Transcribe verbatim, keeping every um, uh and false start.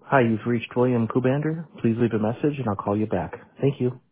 Hi, you've reached William Kubander. Please leave a message and I'll call you back. Thank you.